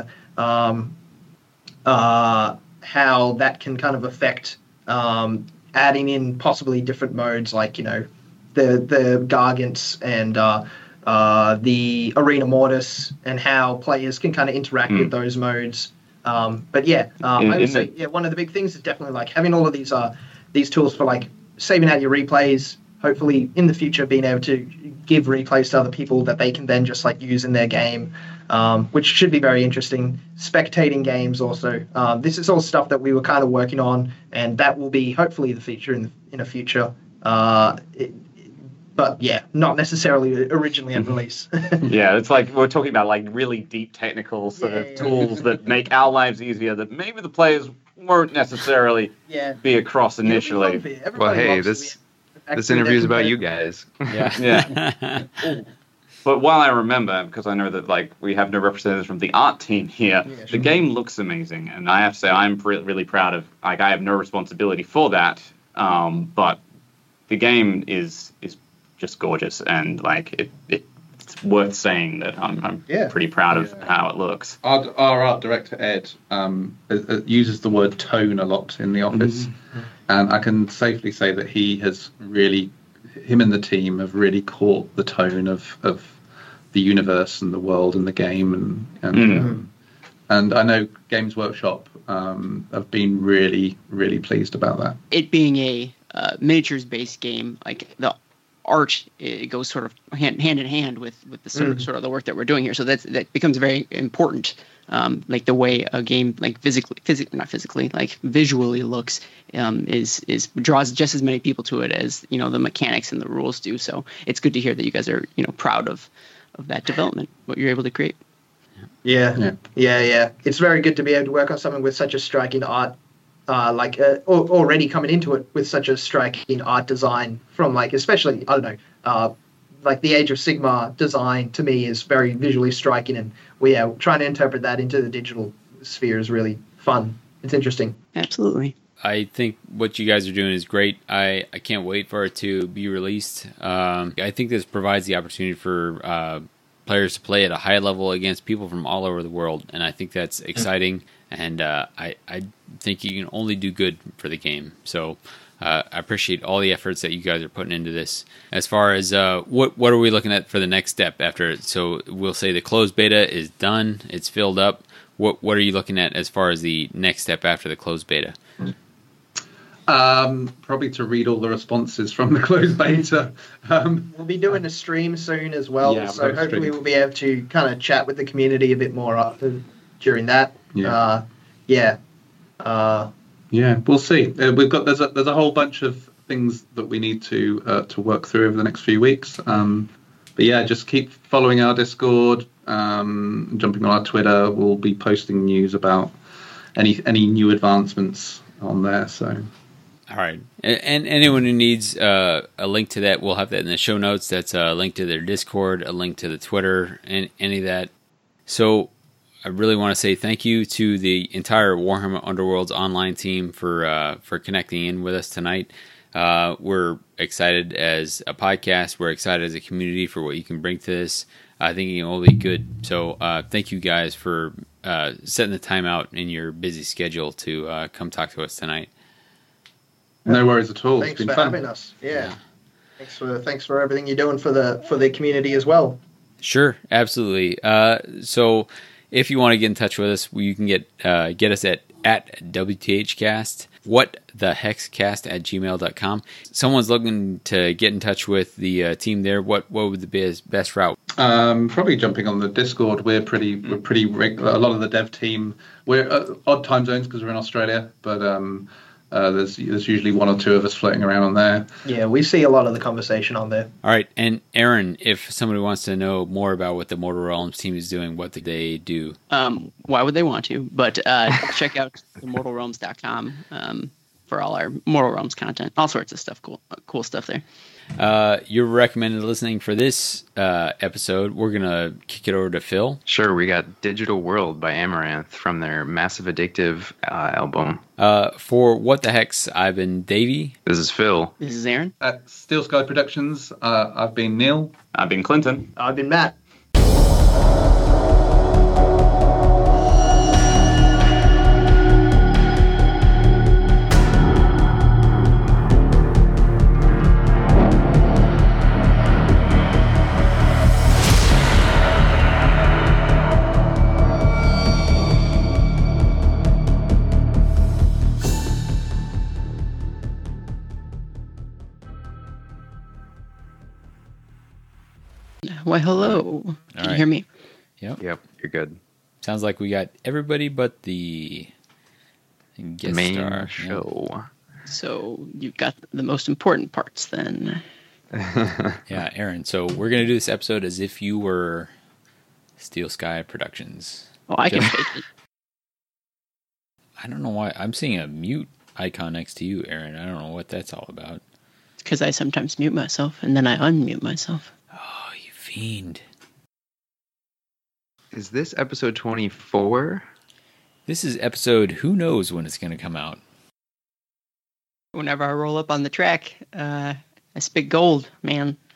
how that can kind of affect adding in possibly different modes, like the Gargants and the Arena Mortis, and how players can kind of interact with those modes. But yeah, I would say one of the big things is definitely having all of these tools for saving out your replays. Hopefully, in the future, being able to give replays to other people that they can then just use in their game, which should be very interesting. Spectating games also. This is all stuff that we were kind of working on, and that will be hopefully the feature in a future. But yeah, not necessarily originally at release. Yeah, it's we're talking about really deep technical sort of tools that make our lives easier, that maybe the players won't necessarily be across initially. Well, hey, this interview is about you guys. Yeah. But while I remember, because I know that we have no representatives from the art team here, the game looks amazing, and I have to say I'm really proud of. I have no responsibility for that, but the game is just gorgeous, and it's worth saying that I'm pretty proud of how it looks. Our art director Ed uses the word tone a lot in the office, and I can safely say that him and the team have really caught the tone of the universe and the world and the game, and I know Games Workshop have been really, really pleased about that. It being a miniatures-based game, the art, it goes sort of hand in hand with the sort of the work that we're doing here. So that becomes very important. The way a game visually looks draws just as many people to it as the mechanics and the rules do. So it's good to hear that you guys are proud of that development, what you're able to create. Yeah. It's very good to be able to work on something with such a striking art. Already coming into it with such a striking art design from especially, I don't know, like the Age of Sigmar design to me is very visually striking, and trying to interpret that into the digital sphere is really fun. It's interesting. Absolutely. I think what you guys are doing is great. I can't wait for it to be released. I think this provides the opportunity for players to play at a high level against people from all over the world, and I think that's exciting. And I think you can only do good for the game. So I appreciate all the efforts that you guys are putting into this. As far as what are we looking at for the next step after it? So we'll say the closed beta is done. It's filled up. What are you looking at as far as the next step after the closed beta? Probably to read all the responses from the closed beta. We'll be doing a stream soon as well, so hopefully we'll be able to kind of chat with the community a bit more during that. Yeah. Yeah, we'll see. We've got there's a whole bunch of things that we need to work through over the next few weeks. But yeah, just keep following our Discord, jumping on our Twitter. We'll be posting news about any new advancements on there. So. All right. And anyone who needs a link to that, we'll have that in the show notes. That's a link to their Discord, a link to the Twitter, and any of that. So I really want to say thank you to the entire Warhammer Underworlds online team for connecting in with us tonight. We're excited as a podcast. We're excited as a community for what you can bring to this. I think it will be good. So thank you guys for setting the time out in your busy schedule to come talk to us tonight. No worries at all. Thanks it's been for fun. having us. Yeah. Thanks for everything you're doing for the community as well. Sure, absolutely. So if you want to get in touch with us, you can get us at WTHcast, whatthehexcast@gmail.com. Someone's looking to get in touch with the team there. What would be the best route? Probably jumping on the Discord. We're pretty regular. A lot of the dev team. We're odd time zones because we're in Australia, but there's usually one or two of us floating around on there. Yeah, we see a lot of the conversation on there. All right, and Aaron, if somebody wants to know more about what the Mortal Realms team is doing, what do they do? Why would they want to? But check out immortalrealms.com for all our Mortal Realms content, all sorts of stuff, cool stuff there. Your recommended listening for this episode, we're going to kick it over to Phil. Sure, we got Digital World by Amaranth from their Massive Addictive album. For What the Hex, I've been Davey. This is Phil. This is Aaron. At Steel Sky Productions, I've been Neil. I've been Clinton. I've been Matt. Why, hello. Can you hear me? Yep, you're good. Sounds like we got everybody but the guest main star. show. Yep. So you've got the most important parts then. Yeah, Aaron. So we're going to do this episode as if you were Steel Sky Productions. Oh, I can fake it. I don't know why. I'm seeing a mute icon next to you, Aaron. I don't know what that's all about. It's because I sometimes mute myself and then I unmute myself. Oh, you fiend. Is this episode 24? This is episode, who knows when it's going to come out. Whenever I roll up on the track, I spit gold, man.